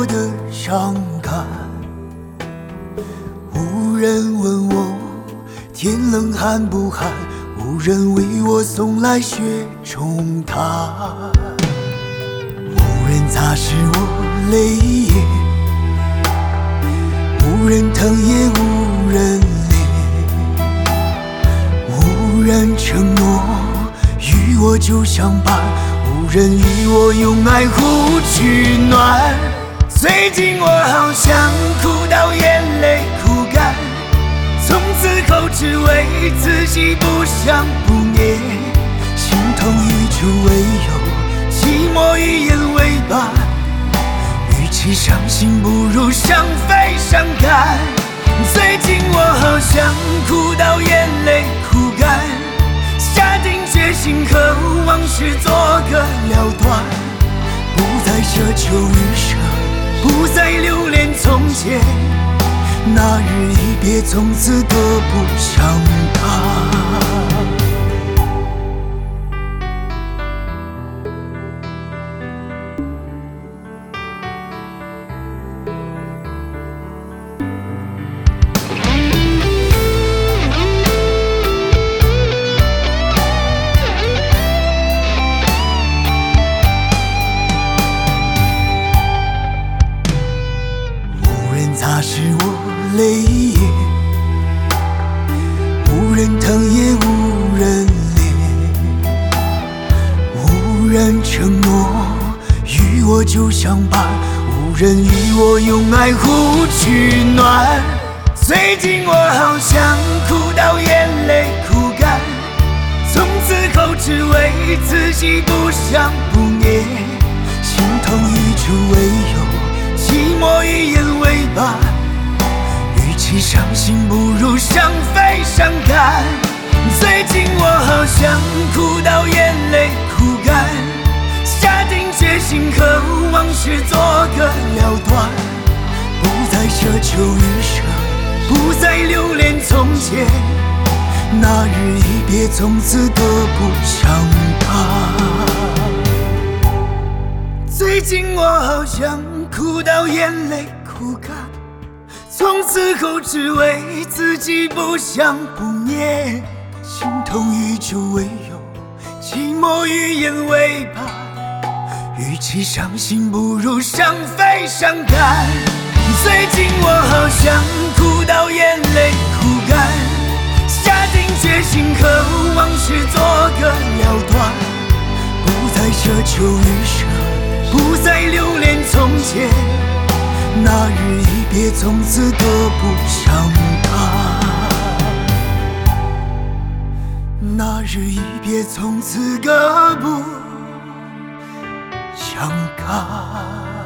的伤感。无人问我天冷寒不寒，无人为我送来雪中炭，无人擦拭我泪眼，无人疼也无人怜，无人承诺与我就相伴，无人与我用爱互取暖。最近我好像哭到眼泪枯干，从此后只为自己不想不念，心痛与主为友，寂寞与眼为伴，与其伤心不如伤悲伤感。最近我好像哭到眼泪枯干，下定决心和往事做个了断，不再奢求余生，不再留恋从前，那日一别，从此各不相看。擦拭我泪眼，无人疼也无人怜，无人承诺与我就相伴，无人与我用爱互取暖。最近我好像哭到眼泪枯干，从此后只为自己不想不念，心痛与主为友，寂寞与眼为伴，与其伤心不如伤悲伤感。最近我好像哭到眼泪枯干，下定决心和往事做个了断，不再奢求余生，不再留恋从前，那日一别，从此各不相看。最近我好像哭到眼泪枯干，从此后只为自己不想不念，心痛与主为友，寂寞与眼为伴，与其伤心不如伤悲伤感。最近我好像哭到眼泪枯干，下定决心和往事做个了断，不再奢求余生，不再留恋从前，那日一别，从此各不相看。那日一别，从此各不相看。